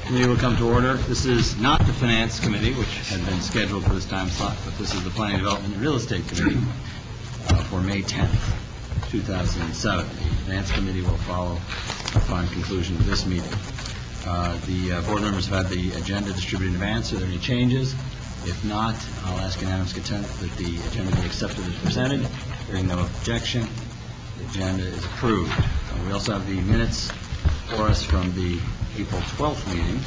Committee will come to order. This is not the Finance Committee, which had been scheduled for this time slot, but this is the Planning, Development, and Real Estate Committee for May 10th, 2007. The Finance Committee will follow upon conclusion of this meeting. The board members have had the agenda distributed in advance. Are there any changes? If not, I'll ask unanimous consent that the agenda be accepted as presented. Hearing no objection, the agenda is approved. We also have the minutes for us from the April 12th meeting,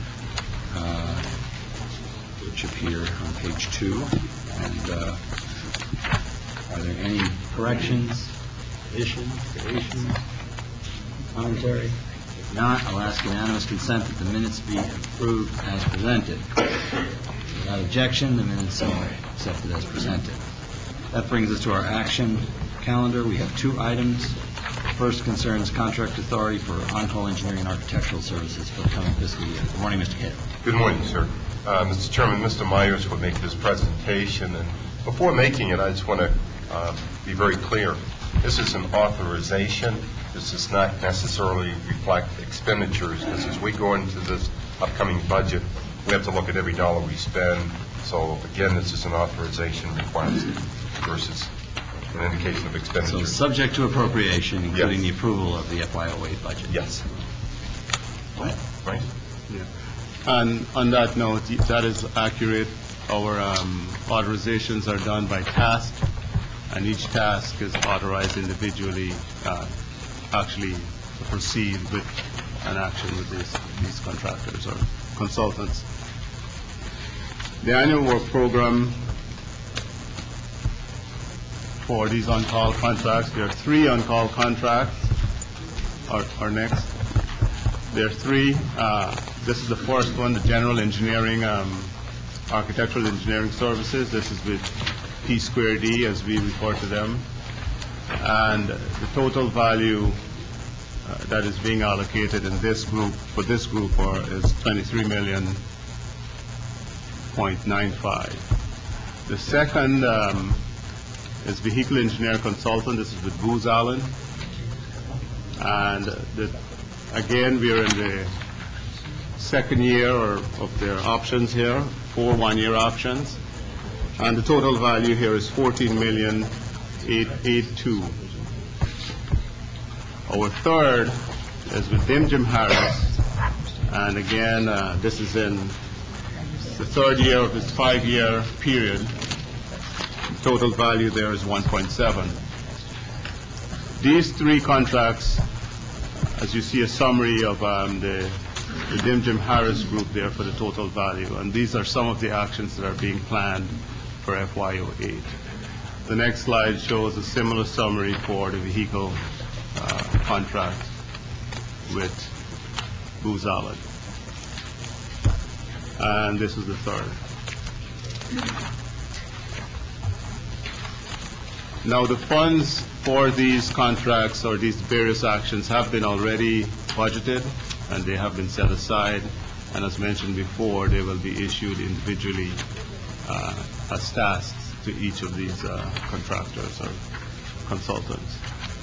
which appear on page 2. And are there any corrections, additions, deletions, commentary? If not, I'll ask unanimous consent that the minutes be approved as presented. Without objection, the minutes are accepted as presented. That brings us to our action calendar. We have 2 items. The first concerns contract authority for on-call engineering and architectural services for the coming fiscal year. Good morning, Mr. Cato. Good morning, sir. Mr. Chairman, Mr. Myers will make this presentation. And before making it, I just want to be very clear. This is an authorization. This does not necessarily reflect expenditures, because as we go into this upcoming budget, we have to look at every dollar we spend. So, again, this is an authorization request versus an indication of expenditure. So subject to appropriation, including Yes. the approval of the FY08 budget. Yes. Right? Yeah. And on that note, that is accurate. Our authorizations are done by task, and each task is authorized individually, actually to proceed with an action with these contractors or consultants. The annual work program for these on-call contracts, there are 3 on-call contracts. Or next. There are 3. This is the first one, the general engineering, architectural engineering services. This is with P2D, as we refer to them. And the total value that is being allocated in this group, for this group, is $23.95 million. The second is vehicle engineer consultant. This is with Booz Allen. And again, we are in the second year of their options here, 4 one-year options. And the total value here is $14,882,000. Our third is with Jim Harris. And again, this is in the 3rd year of this 5-year period. Total value there is 1.7. These 3 contracts, as you see a summary of the Jim Harris group there for the total value, and these are some of the actions that are being planned for FY08. The next slide shows a similar summary for the vehicle contract with Booz Allen. And this is the third. Now, the funds for these contracts or these various actions have been already budgeted, and they have been set aside. And as mentioned before, they will be issued individually as tasks to each of these contractors or consultants.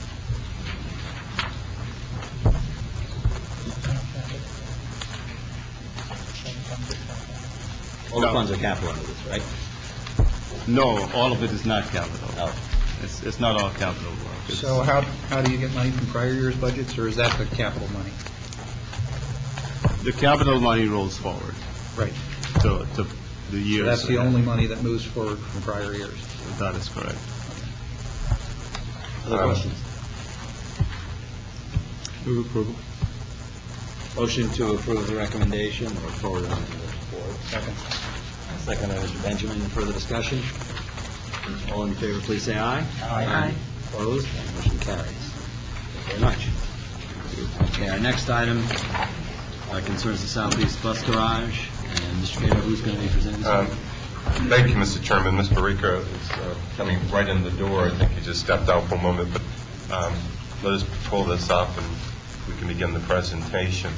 All the funds are capital under this, right? No, all of it is not capital. Oh. It's not all capital work. So how do you get money from prior year's budgets, or is that the capital money? The capital money rolls forward. Right. So the years. So that's the only money that moves forward from prior years. That is correct. Other questions? Move approval. Motion to approve the recommendation or forward on to the board. Second. Second by Mr. Benjamin. Further discussion? All in favor, please say aye. Aye. Opposed? Motion carries. Thank you very much. Okay, our next item concerns the Southeast Bus Garage. And Mr. Cato, who's going to be presenting this? Thank you, Mr. Chairman. Ms. Barica is coming right in the door. I think he just stepped out for a moment. But let us pull this up and we can begin the presentation.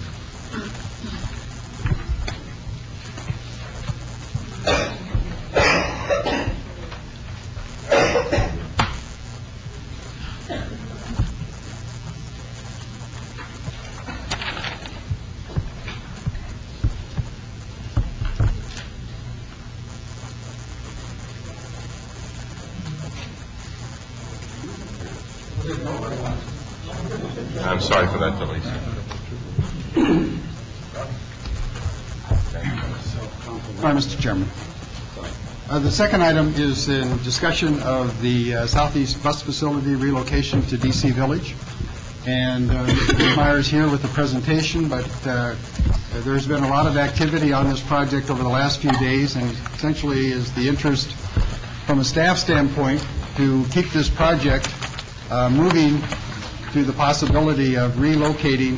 I'm sorry for that delay, sir. Hi, Mr. Chairman. The second item is in discussion of the Southeast Bus Facility relocation to DC Village. And Mr. Myers here with the presentation, but there's been a lot of activity on this project over the last few days, and essentially is the interest from a staff standpoint to keep this project moving to the possibility of relocating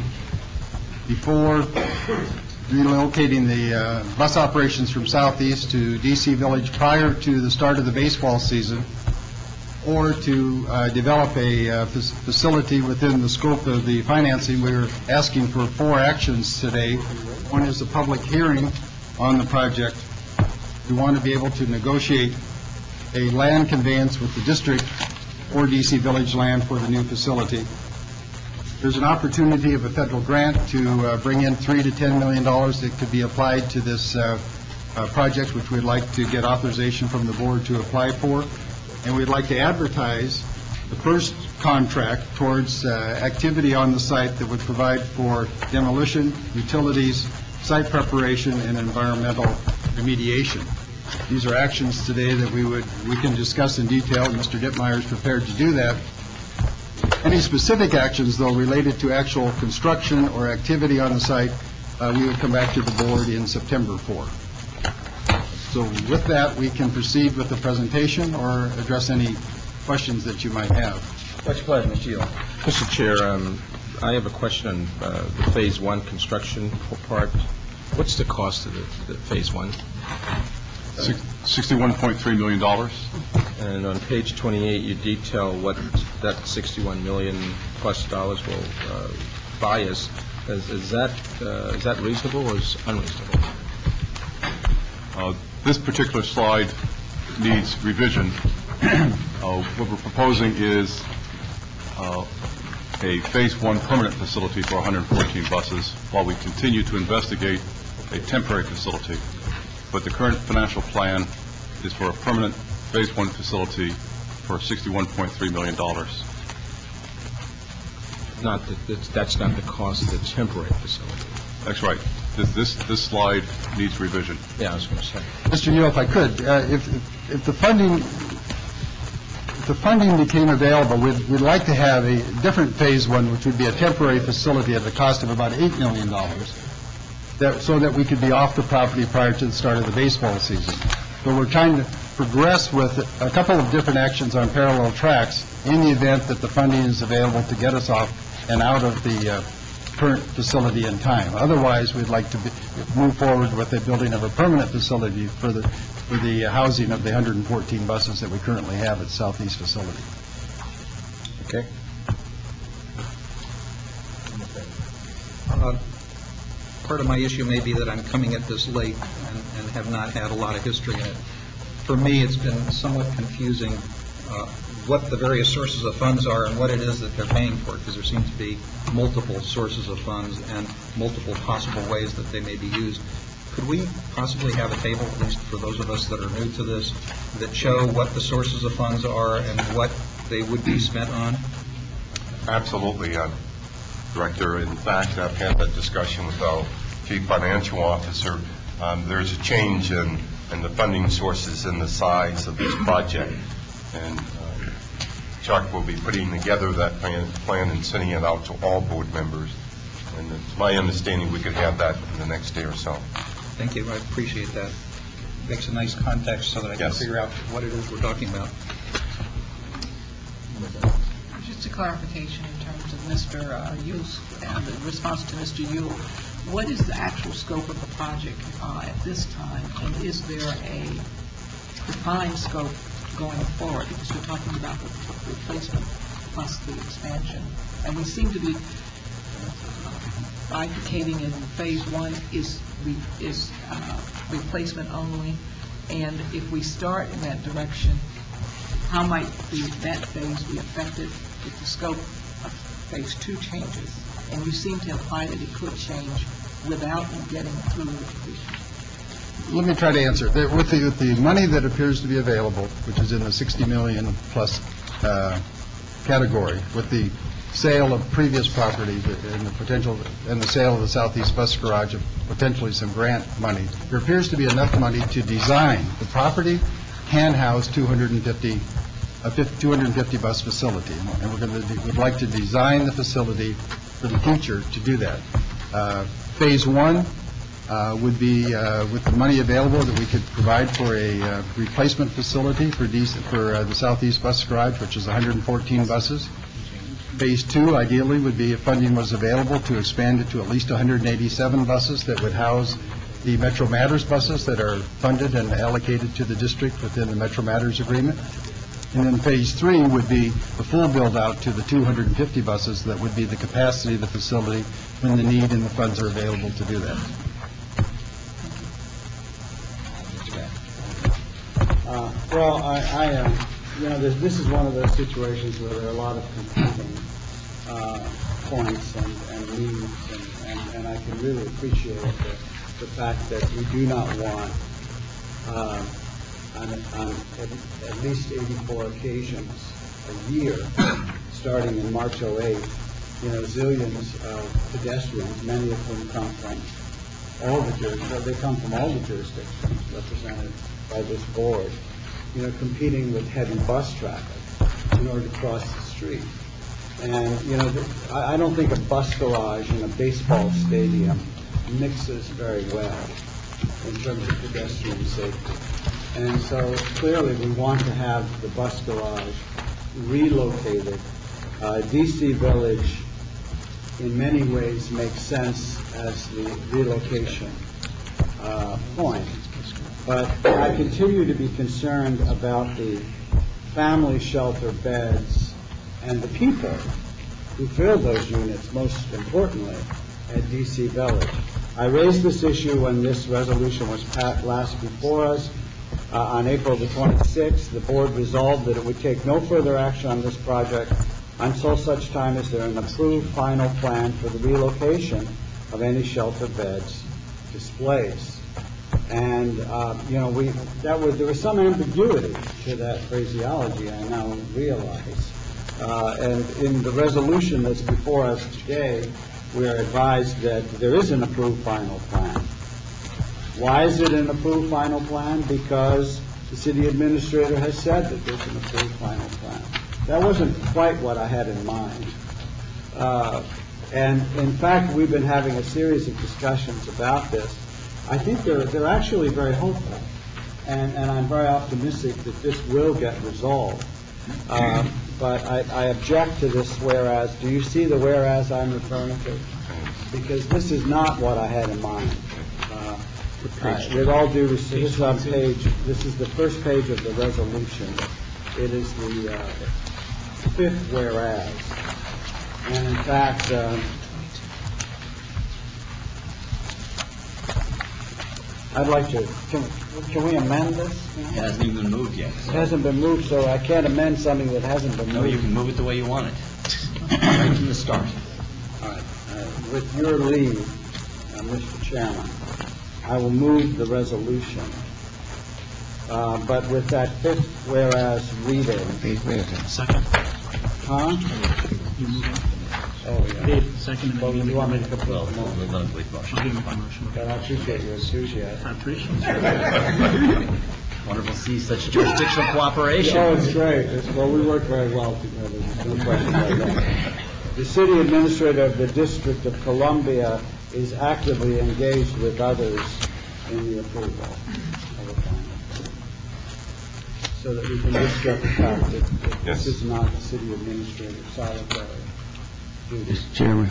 the bus operations from Southeast to DC Village prior to the start of the baseball season, or to develop a facility within the scope of the financing. We're asking for 4 actions today. One is a public hearing on the project. We want to be able to negotiate a land conveyance with the district for DC Village land for the new facility. There's an opportunity of a federal grant to bring in $3 to $10 million that could be applied to this project, which we'd like to get authorization from the board to apply for. And we'd like to advertise the first contract towards activity on the site that would provide for demolition, utilities, site preparation, and environmental remediation. These are actions today that we can discuss in detail, and Mr. Dittmeyer is prepared to do that. Any specific actions, though, related to actual construction or activity on the site, we would come back to the board in September 4. So with that, we can proceed with the presentation or address any questions that you might have. What's your pleasure, Mr. Yule? Mr. Chair, I have a question on the Phase 1 construction part. What's the cost of the Phase 1? $61.3 million. And on page 28, you detail what that $61 million plus dollars will buy us. Is that reasonable or is unreasonable? This particular slide needs revision. What we're proposing is a Phase 1 permanent facility for 114 buses while we continue to investigate a temporary facility. But the current financial plan is for a permanent Phase 1 facility for $61.3 million. That's not the cost of the temporary facility. That's right. This slide needs revision. Yeah, I was going to say. Mr. Yule, if I could, if the funding became available, we'd like to have a different Phase 1, which would be a temporary facility at a cost of about $8 million, so that we could be off the property prior to the start of the baseball season. So we're trying to progress with a couple of different actions on parallel tracks in the event that the funding is available to get us off and out of the current facility in time. Otherwise, we'd like to move forward with the building of a permanent facility for the housing of the 114 buses that we currently have at Southeast facility. Okay. Part of my issue may be that I'm coming at this late and have not had a lot of history in it. For me, it's been somewhat confusing what the various sources of funds are and what it is that they're paying for, because there seem to be multiple sources of funds and multiple possible ways that they may be used. Could we possibly have a table, at least for those of us that are new to this, that show what the sources of funds are and what they would be spent on? Absolutely, Director. In fact, I've had that discussion with our Chief Financial Officer. There's a change in the funding sources and the size of this project. And Chuck will be putting together that plan and sending it out to all board members. And it's my understanding we could have that in the next day or so. Thank you. I appreciate that. It makes a nice context so that I can figure out what it is we're talking about. Just a clarification in terms of Mr. Yule's response to Mr. Yule. What is the actual scope of the project at this time, and is there a defined scope going forward? Because we're talking about the replacement plus the expansion, and we seem to be bifurcating in Phase 1 is replacement only, and if we start in that direction, how might that phase be affected if the scope of Phase 2 changes? And you seem to imply that it could change without getting through the completion. Let me try to answer. With the money that appears to be available, which is in the $60 million plus category with the sale of previous properties and the potential, and the sale of the Southeast Bus Garage, and potentially some grant money. There appears to be enough money to design. The property can house 250 bus facility, and we'd like to design the facility for the future to do that. Phase one would be, with the money available, that we could provide for a replacement facility for the Southeast Bus Garage, which is 114 buses. Phase two, ideally, would be, if funding was available, to expand it to at least 187 buses that would house the Metro Matters buses that are funded and allocated to the district within the Metro Matters agreement. And then phase three would be the full build-out to the 250 buses that would be the capacity of the facility when the need and the funds are available to do that. Well, this is one of those situations where there are a lot of competing points and needs, and I can really appreciate the fact that we do not want, on at least 84 occasions a year, starting in March '08, zillions of pedestrians, many of whom come from all the jurisdictions represented by this board, competing with heavy bus traffic in order to cross the street. And, I don't think a bus garage in a baseball stadium mixes very well in terms of pedestrian safety. And so clearly we want to have the bus garage relocated. DC Village in many ways makes sense as the relocation point. But I continue to be concerned about the family shelter beds and the people who fill those units, most importantly, at DC Village. I raised this issue when this resolution was last before us. On April the 26th, the board resolved that it would take no further action on this project until such time as there an approved final plan for the relocation of any shelter beds displaced. And, there was some ambiguity to that phraseology, I now realize. And in the resolution that's before us today, we are advised that there is an approved final plan. Why is it an approved final plan? Because the city administrator has said that there's an approved final plan. That wasn't quite what I had in mind. And in fact, we've been having a series of discussions about this. I think they're actually very hopeful, and I'm very optimistic that this will get resolved. But I object to this whereas. Do you see the whereas I'm referring to? Because this is not what I had in mind. With all due respect, this is the first page of the resolution. It is the fifth whereas. And in fact, I'd like to, can we amend this? It hasn't even been moved yet. It hasn't been moved, so I can't amend something that hasn't been moved. No, you can move it the way you want it, right from the start. All right. With your leave, Mr. Chairman, I will move the resolution. But with that fifth whereas reading. Second. Huh? Oh, yeah. Second. Well, you want me to complete Well, the motion? we're going to complete the motion. I'll give a motion. But I appreciate your enthusiasm. I appreciate it. Wonderful to see such jurisdictional cooperation. Oh, it's great. Well, we work very well together. There's no question about that. The city administrator of the District of Columbia is actively engaged with others in the approval of the plan, so that we can discuss the fact that this is not the city administrator's solitary duty. Mr. Chairman.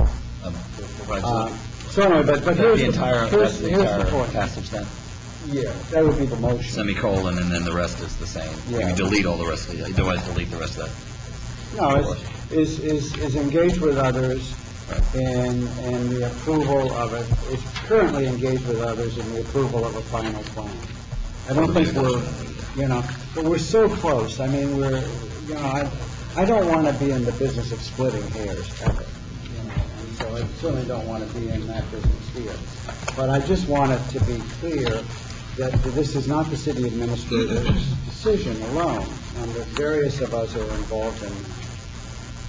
So anyway, but here's the entire point. passage then? Yeah, that would be the motion. Semicolon, and then the rest is the same. You Yeah. can delete all the rest of it. Otherwise, delete the rest of that. No, is engaged with others in the approval of it. It's currently engaged with others in the approval of a final plan. I don't think we're, but we're so close. I mean, I don't want to be in the business of splitting hairs ever, and so I certainly don't want to be in that business here. But I just want it to be clear that this is not the city administrator's decision alone, and that various of us are involved in it.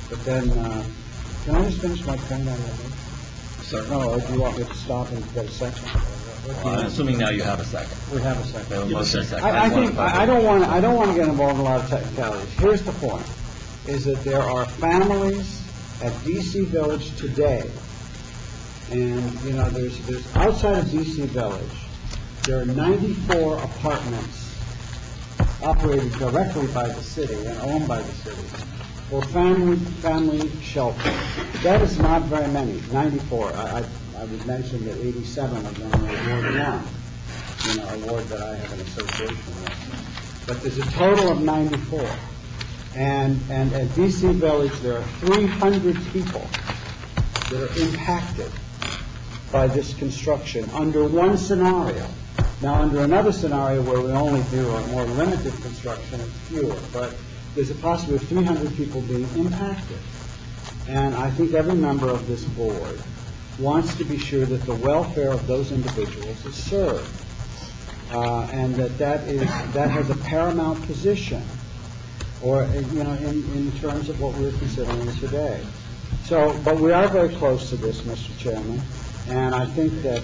But then, can I just finish my point on that? Sir? No, or do you want me to stop and get a second? What do you Well, I'm want? assuming now you have a second. We have a We second. have a motion and a second. I think, I don't want to get involved in a lot of technicalities. Here's the point, is that there are families at DC Village today, and, you know, there's outside of DC Village, there are 94 apartments operated directly by the city and owned by the city, or family shelter. That is not very many, 94. I would mention that 87 of them are Ward 1. You know, a ward that I have an association with. But there's a total of 94. And at DC Village, there are 300 people that are impacted by this construction under one scenario. Now, under another scenario where we only do a more limited construction, it's fewer. But there's a possibility of 300 people being impacted. And I think every member of this board wants to be sure that the welfare of those individuals is served. And that has a paramount position, or, you know, in terms of what we're considering today. So, but we are very close to this, Mr. Chairman, and I think that,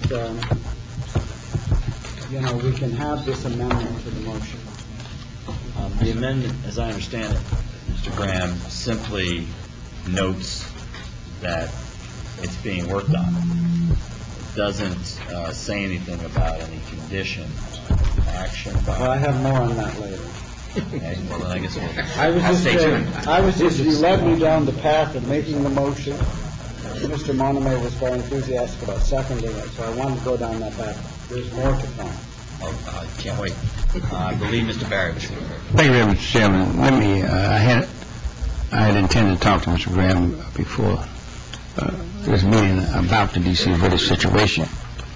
you know, we can have this amendment to the motion. The amendment, as I understand it, Mr. Graham, simply notes that it's being worked on. It doesn't say anything about any condition of action by... Well, I have more on that later. Okay, well, then I guess we'll... you led me down the path of making the motion. Mr. Monomer was very enthusiastic about seconding it, so I wanted to go down that path. There's more to come. Oh, I can't wait. I believe Mr. Barry was here. Thank you very much, Chairman. Let me, I had intended to talk to Mr. Graham before this meeting about the D.C. Village situation.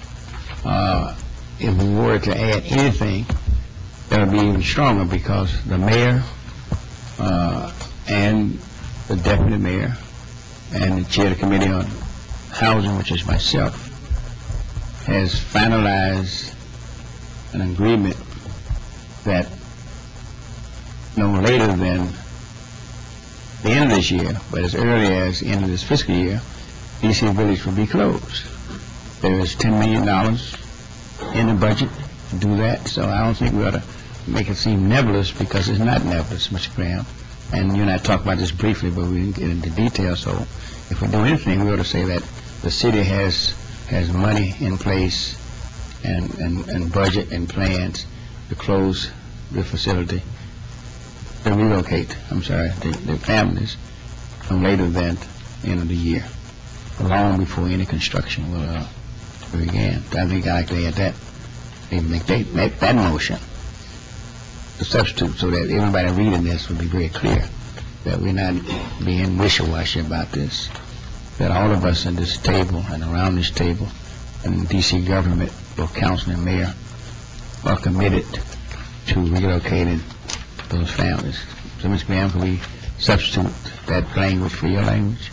If we were to add anything, that would be even stronger, because the mayor and the deputy mayor and the chair of the committee on housing, which is myself, has finalized an agreement that no later than the end of this year, but as early as the end of this fiscal year, D.C. Village will be closed. There is $10 million in the budget to do that, so I don't think we ought to make it seem nebulous, because it's not nebulous, Mr. Graham. And you and I talked about this briefly, but we didn't get into detail, so if we do anything, we ought to say that the city has money in place and budget and plans to close the facility, to relocate, the families no later than the end of the year, long before any construction will begin. I think I'd like to add that, maybe make that motion, the substitute, so that everybody reading this will be very clear that we're not being wishy-washy about this, that all of us at this table and around this table and the D.C. government, both council and mayor, are committed to relocating those families. So, Mr. Graham, can we substitute that language for your language?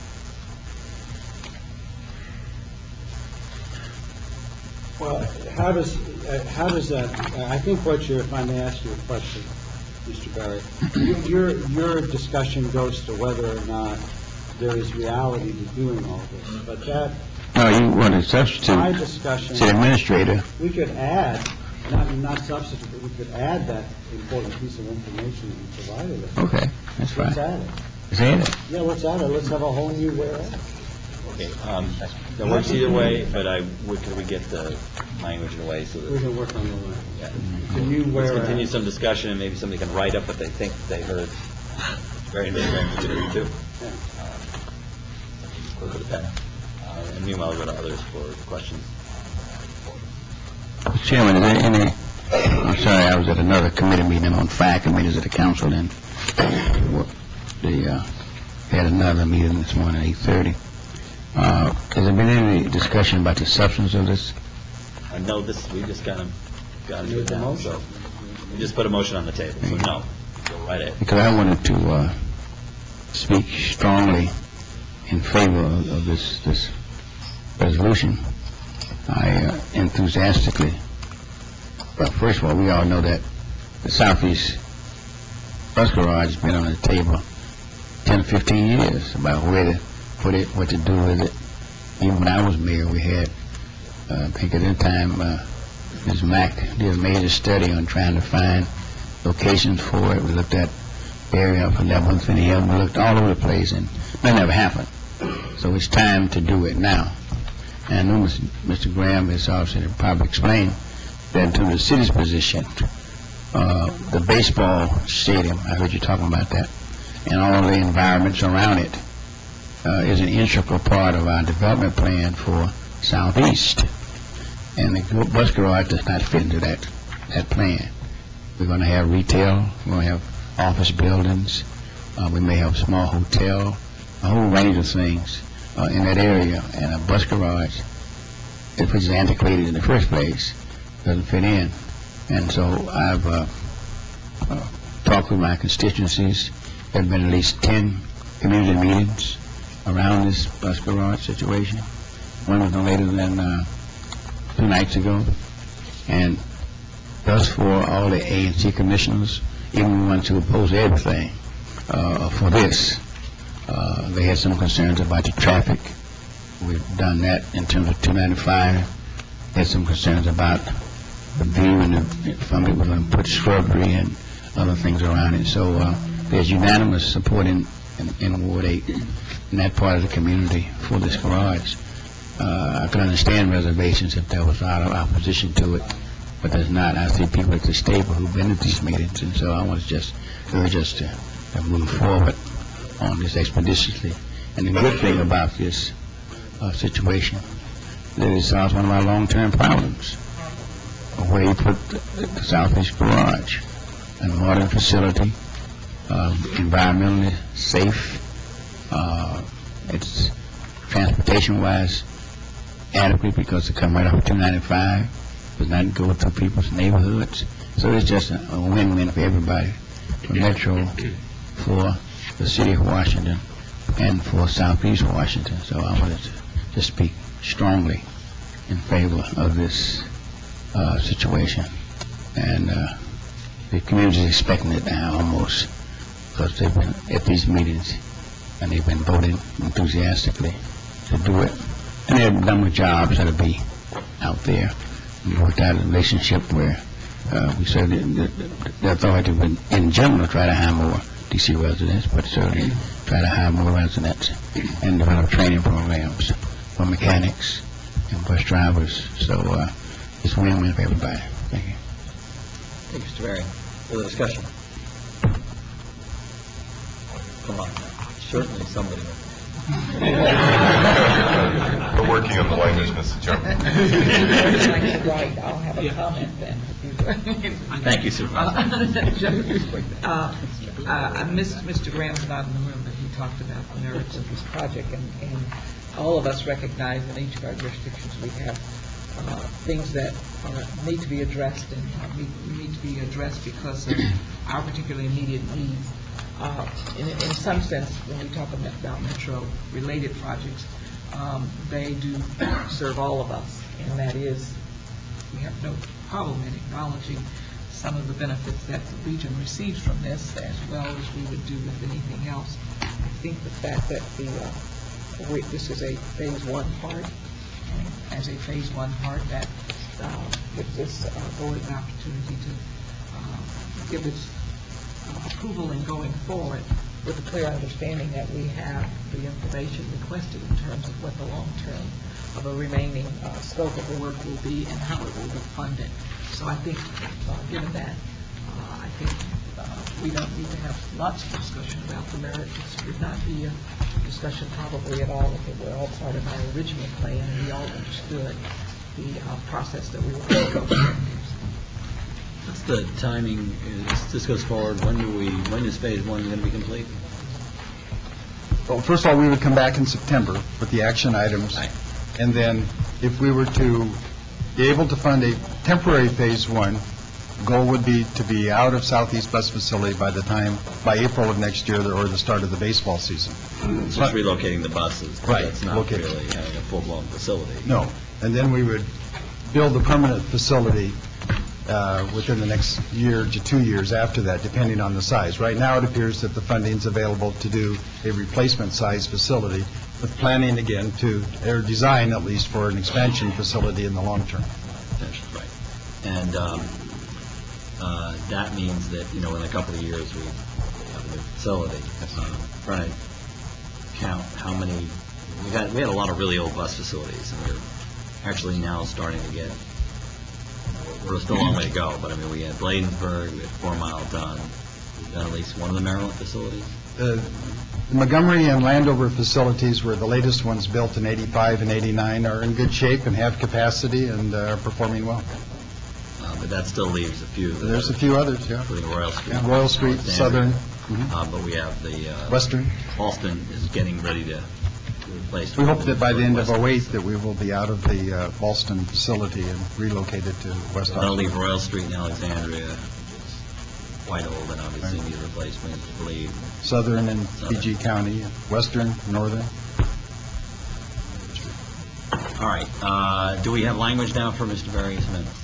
Well, how does that, I think what you're, if I may ask you a question, Mr. Barry, your discussion goes to whether or not there is reality to doing all this, but that... No, you want to substitute my discussion... city administrator. We could add, not substitute, but we could add that important piece of information that you provided us. Okay, that's fine. Let's add it. Let's add it. Yeah, let's add it. Let's have a whole new whereas. Okay, that works either way, but could we get the language in a way so that... We can work on the line. Yeah. The new Let's whereas. continue some discussion, and maybe somebody can write up what they think they heard. Very interesting, too. Yeah. Close the pen. And meanwhile, I'll go to others for questions. Chairman, is there any... I'm sorry, I was at another committee meeting on fire committees at the council, and they had another meeting this morning at 8:30. Has there been any discussion about the substance of this? No, we just kind of got into it now, so we just put a motion on the table, so no, go right ahead. Because I wanted to speak strongly in favor of this resolution. I enthusiastically, well, first of all, we all know that the Southeast Bus Garage has been on the table 10 or 15 years about where to put it, what to do with it. Even when I was mayor, we had, I think at that time, Ms. Mack did a major study on trying to find locations for it. We looked at the area of 11th and Elm. We looked all over the place, and that never happened. So it's time to do it now. And I know Mr. Graham has obviously probably explained that to the city's position, the baseball stadium, I heard you talking about that, and all the environments around it is an integral part of our development plan for Southeast. And the bus garage does not fit into that plan. We're going to have retail, we're going to have office buildings, we may have a small hotel, a whole range of things in that area, and a bus garage, if it's antiquated in the first place, doesn't fit in. And so I've talked with my constituencies. There have been at least 10 community meetings around this bus garage situation. One was no later than 2 nights ago. And thus for all the A and C commissioners, even the ones who oppose everything for this, they had some concerns about the traffic. We've done that in terms of 295. Had some concerns about the view and from it. We're going to put shrubbery and other things around it. So there's unanimous support in Ward 8 in that part of the community for this garage. I could understand reservations if there was a lot of opposition to it, but there's not. I see people at the stable who've been at these meetings, and so I want to just urge us to move forward on this expeditiously. And the good thing about this situation that it solves one of our long-term problems, where you put the Southeast Garage, a modern facility, environmentally safe, it's transportation-wise adequate because it comes right off 295, does not go through people's neighborhoods, so it's just a win-win for everybody, for Metro, for the city of Washington, and for Southeast Washington. So I wanted to just speak strongly in favor of this situation, and the community is expecting it now almost, because they've been at these meetings and they've been voting enthusiastically to do it, and there are a number of jobs that'll be out there. We worked out a relationship where we said the authority would in general try to hire more DC residents, but certainly try to hire more residents and develop training programs for mechanics and bus drivers. So it's win-win for everybody. Thank you. Thank you, Mr. Berry. Further discussion? Come on. Certainly somebody. We're working on the language, Mr. Chairman. Right, I'll have a comment then. Thank you, Supervisor. Mr. Graham's not in the room, but he talked about the merits of this project, and all of us recognize in each of our jurisdictions we have things that need to be addressed and need to be addressed because of our particular immediate needs. In some sense, when we talk about Metro-related projects, they do serve all of us, and that is, we have no problem in acknowledging some of the benefits that the region receives from this, as well as we would do with anything else. I think the fact that this is a Phase 1 part, as a Phase 1 part, that gives us a golden opportunity to give its approval in going forward with a clear understanding that we have the information requested in terms of what the long term of a remaining scope of the work will be and how it will be funded. So I think, given that, I think we don't need to have lots of discussion about the merits. This would not be a discussion probably at all if it were all part of our original plan and we all understood the process that we were going to go through. What's the timing? This goes forward. When is Phase 1 going to be complete? Well, first of all, we would come back in September with the action items. Right. And then if we were to be able to fund a temporary Phase 1, the goal would be to be out of Southeast Bus Facility by April of next year or the start of the baseball season. It's just relocating the buses. Right. It's not really having a full-blown facility. No. And then we would build a permanent facility within the next year to 2 years after that, depending on the size. Right now, it appears that the funding's available to do a replacement size facility, with planning again to, or design at least, for an expansion facility in the long term. That's right. And that means that, in a couple of years, we have a new facility. Trying to count how many, we had a lot of really old bus facilities, and we're actually now starting to get, we're still a long way to go, but we had Bladensburg, we had 4 Mile done. We've done at least one of the Maryland facilities. The Montgomery and Landover facilities were the latest ones built in 85 and 89, are in good shape and have capacity and are performing well. But that still leaves a few. There's a few others, yeah. Including Royal Street. Yeah, Royal Street, Southern. But we have the... Western. Alston is getting ready to replace. We hope that by the end of 2008 that we will be out of the Ballston facility and relocated to West Austin. That'll leave Royal Street in Alexandria, which is quite old and obviously needs replacement, I believe. Southern and PG County, Western, Northern. All right. Do we have language now for Mr. Berry's amendment?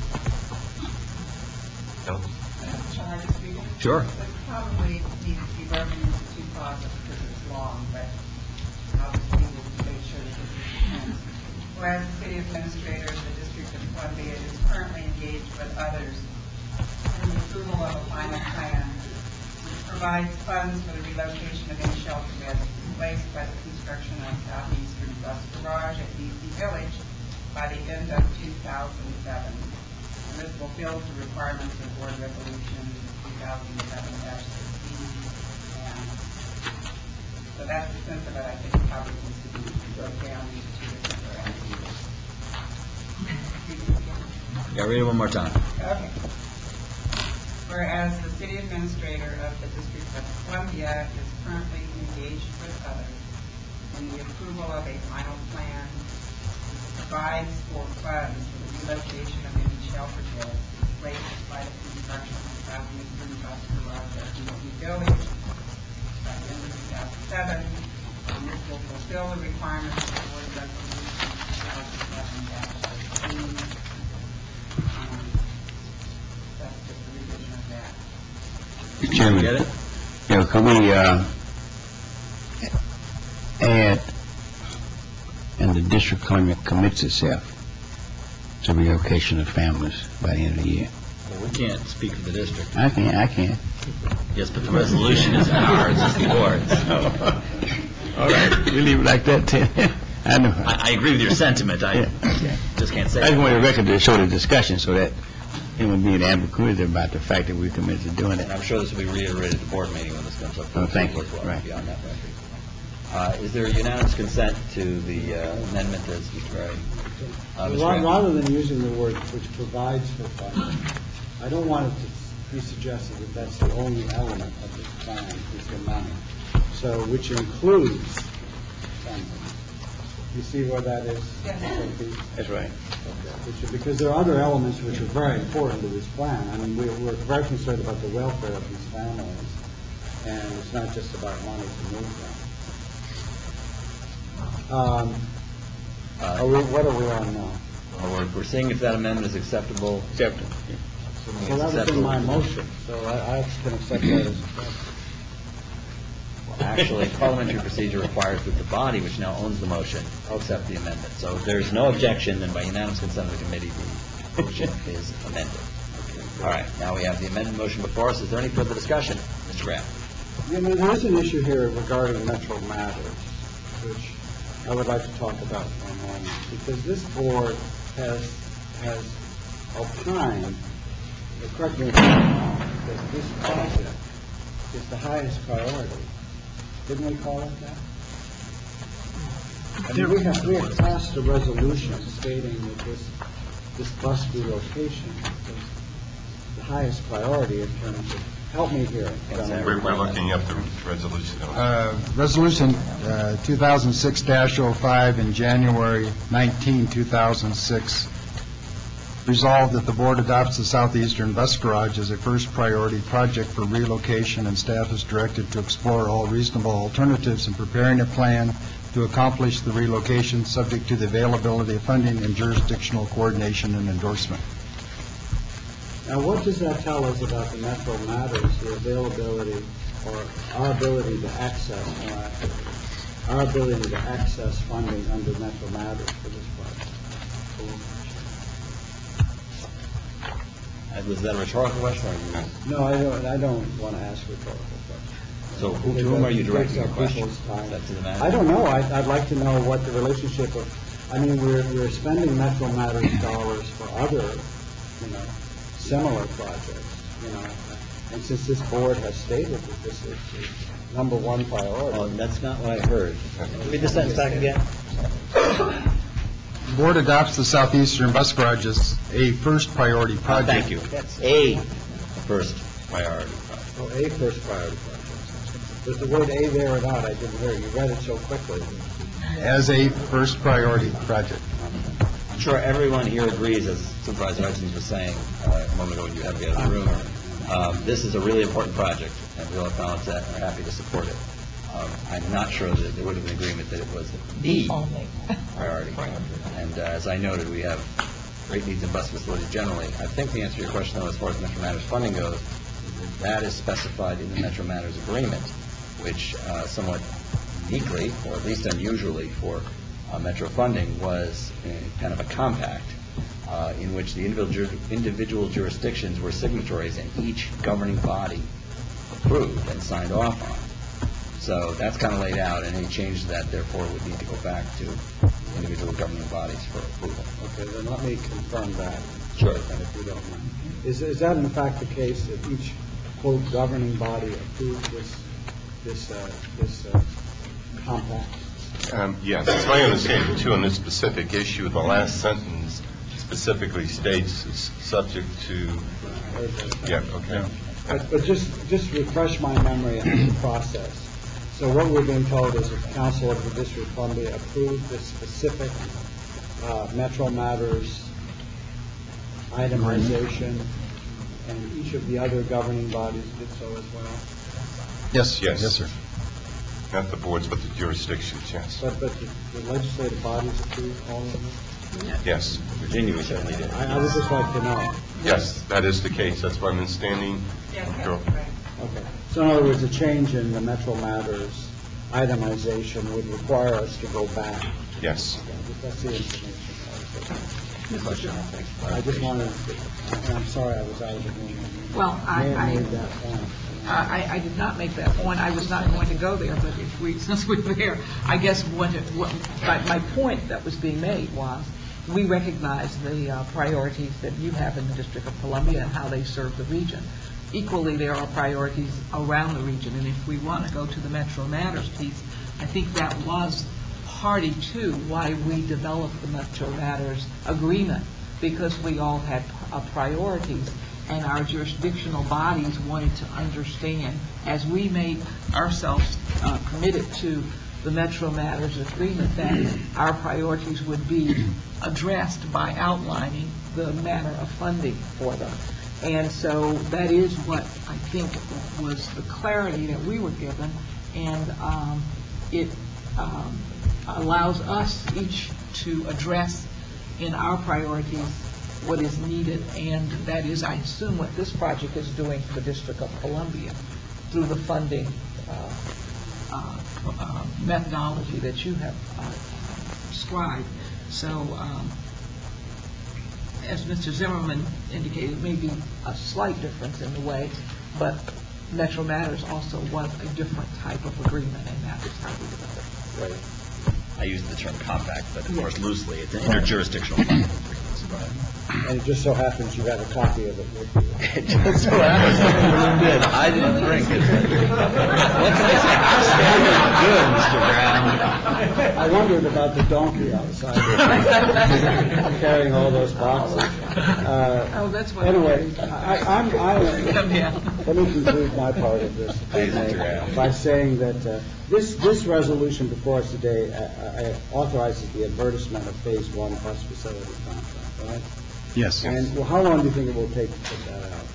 No. Shall I just read it? Sure. It probably needs to be broken into 2 clauses because it's long, but I'll just read it to make sure that this is sense. Whereas the city administrator of the District of Columbia is currently engaged with others in the approval of a final plan which provides funds for the relocation of any shelter beds replaced by the construction of Southeastern Bus Garage at DC Village by the end of 2007. This will fill the requirements of Board Resolution 2007-16, and so that's the sense of it. I think it probably needs to be broken down into 2 different varieties. Yeah, read it one more time. Okay. Whereas the city administrator of the District of Columbia is currently engaged with others in the approval of a final plan which provides for funds for the relocation of any shelter beds replaced by the construction of Southeastern Bus Garage at DC Village by the end of 2007. This will fulfill the requirements of Board Resolution 2007-16. That's just a revision of that. Mr. Chairman, Get it? Could we add, and the District of Columbia commits itself to relocation of families by the end of the year? Well, we can't speak for the district. I can. Yes, but the resolution is ours, it's the board's. All right, we leave it like that, Tim. I know. I agree with your sentiment. I just can't say I just that. want the record to show the discussion so that it won't be an ambiguity about the fact that we committed to doing it. And I'm sure this will be reiterated at the board meeting when this comes up. Oh, thank you. Well, Right. beyond that record. Is there unanimous consent to the amendment as Mr. Berry? Ms. Graham? Rather than using the word which provides for funding, I don't want it to be suggested that that's the only element of this plan is the money. So, which includes funding. You see where that is? Yes. That's right. Because there are other elements which are very important to this plan. I mean, we're very concerned about the welfare of these families, and it's not just about money to move them. What are we on now? Well, we're seeing if that amendment is acceptable. Acceptable. So that was in my motion, so I can accept that as acceptable. Actually, parliamentary procedure requires that the body, which now owns the motion, accept the amendment. So if there's no objection, then by unanimous consent of the committee, the motion is amended. All right, now we have the amended motion before us. Is there any further discussion? Mr. Graham? There is an issue here regarding Metro Matters, which I would like to talk about for a moment, because this board has opined, correct me if I'm wrong, that this project is the highest priority. Didn't we call it that? I mean, we have passed a resolution stating that this bus relocation is the highest priority in terms of, help me here. We're looking at the resolution. Resolution 2006-05 in January 19, 2006, resolved that the board adopts the Southeastern Bus Garage as a first priority project for relocation, and staff is directed to explore all reasonable alternatives in preparing a plan to accomplish the relocation, subject to the availability of funding and jurisdictional coordination and endorsement. Now, what does that tell us about the Metro Matters, the availability, or our ability to access, more accurately, our ability to access funding under Metro Matters for this project? Was that a rhetorical question? Or No, I don't want to ask rhetorical questions. so to whom are you directing your question? People's time. Is that to the manager? I don't know. I'd like to know what the relationship of, I mean, we're spending Metro Matters dollars for other, similar projects, and since this board has stated that this is the number one priority. Well, that's not what I heard. Read the sentence back again. The board adopts the Southeastern Bus Garage as a first priority project. Thank you. That's a first priority project. Oh, a first priority project. Was the word "a" there or not? I didn't hear. You read it so quickly. As a first priority project. I'm sure everyone here agrees, as Supervisor Hutchins was saying a moment ago when you had to get out of the room, this is a really important project, and we'll acknowledge that and are happy to support it. I'm not sure that there would have been agreement that it was the priority. And as I noted, we have great needs in bus facilities generally. I think the answer to your question, though, as far as Metro Matters funding goes, is that is specified in the Metro Matters agreement, which somewhat uniquely, or at least unusually for Metro funding, was kind of a compact in which the individual jurisdictions were signatories and each governing body approved and signed off on. So that's kind of laid out, and any change to that, therefore, would need to go back to individual governing bodies for approval. Okay, then let me confirm that. Sure. If you don't mind. Is that in fact the case that each, quote, governing body approved this compact? Yes, it's my understanding, too, on this specific issue, the last sentence specifically states it's subject to, okay. But just refresh my memory on the process. So what we're being told is that the Council of the District of Columbia approved this specific Metro Matters itemization, and each of the other governing bodies did so as well? Yes, sir. Not the boards, but the jurisdictions, yes. But the legislative bodies approved all of them? Yes. Virginia, we certainly did. I would just like to know. Yes, that is the case. That's why I'm standing. Okay. So in other words, a change in the Metro Matters itemization would require us to go back. Yes. That's the information. I just wanted to, and I'm sorry I was out of the room. Well, I made that point. I did not make that point. I was not going to go there, but since we're there, I guess my point that was being made was we recognize the priorities that you have in the District of Columbia and how they serve the region. Equally, there are priorities around the region, and if we want to go to the Metro Matters piece, I think that was party to why we developed the Metro Matters agreement, because we all had priorities, and our jurisdictional bodies wanted to understand, as we made ourselves committed to the Metro Matters agreement, that our priorities would be addressed by outlining the manner of funding for them. And so that is what I think was the clarity that we were given, and it allows us each to address in our priorities what is needed, and that is, I assume, what this project is doing for the District of Columbia through the funding methodology that you have prescribed. So as Mr. Zimmerman indicated, it may be a slight difference in the way, but Metro Matters also was a different type of agreement, and that is how we developed it. Right. I use the term compact, but of course loosely. It's an interjurisdictional funding agreement. And it just so happens you have a copy of it with you. It just so happens you did. I didn't drink it. What can I say? Outstanding. Good, Mr. Brown. I wondered about the donkey outside carrying all those boxes. That's what. Anyway, let me conclude my part of this by saying that this resolution before us today authorizes the advertisement of Phase 1 bus facility contract, right? Yes. And how long do you think it will take to put that out?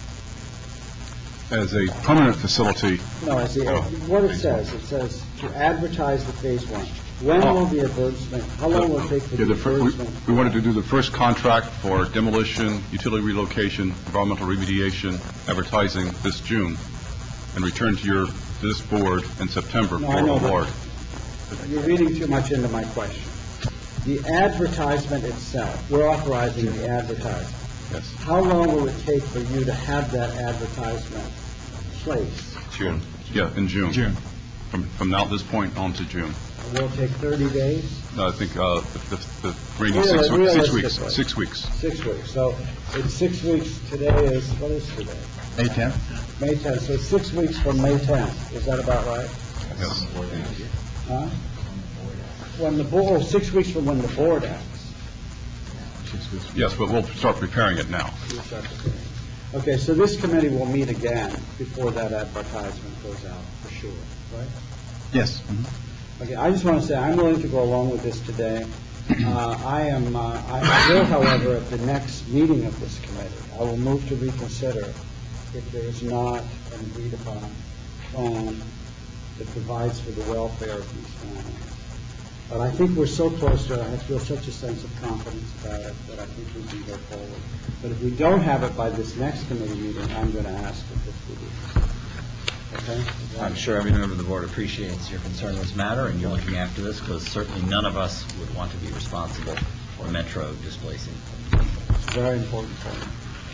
As a permanent facility, No, I see. What it says to advertise the Phase 1. When will the advertisement, how long will it take for Yeah, the advertisement? we wanted to do the first contract for demolition, utility relocation, environmental remediation, advertising this June, and return to this board in September No, for I know, but- award. You're reading too much into my question. The advertisement itself, we're authorizing the advertisement. Yes. How long will it take for you to have that advertisement placed? June. Yeah, in June. June. From now, this point on to June. Will it take 30 days? I think the range is 6 weeks. Realistically. 6 weeks. 6 weeks. So in 6 weeks, today is, what is today? May 10th? May 10th. So 6 weeks from May 10th. Is that about right? Yes. Huh? When the board, 6 weeks from when the board acts. Yes, but we'll start preparing it now. Okay, so this committee will meet again before that advertisement goes out, for sure, right? Yes. Okay, I just want to say, I'm willing to go along with this today. I will, however, at the next meeting of this committee, I will move to reconsider if there is not an agreed upon plan that provides for the welfare of these families. But I think we're so close to it, I feel such a sense of confidence about it that I think we can go forward. But if we don't have it by this next committee meeting, I'm going to ask if we do. Okay? I'm sure every member of the board appreciates your concern in this matter, and you're looking after this, because certainly none of us would want to be responsible for Metro displacing. It's a very important point.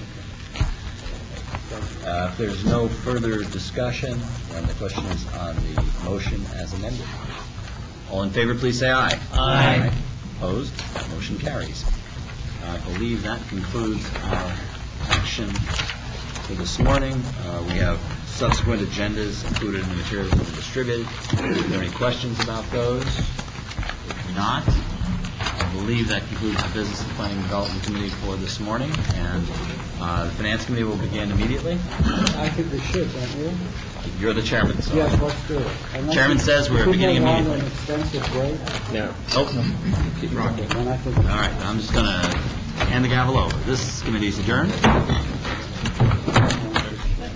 If there's no further discussion, then the question is on the motion as amended. All in favor, please say aye. Aye. Opposed? Motion carries. I believe that concludes our action for this morning. We have subsequent agendas included in the materials that were distributed. Are there any questions about those? If not, I believe that concludes the Business and Planning Development Committee for this morning, and the Finance Committee will begin immediately. I think we should, don't you? You're the chairman, so. Yes, let's do it. Chairman says we're beginning immediately. An extensive break. No. Nope. Then I think. All right, I'm just going to hand the gavel over. This committee is adjourned.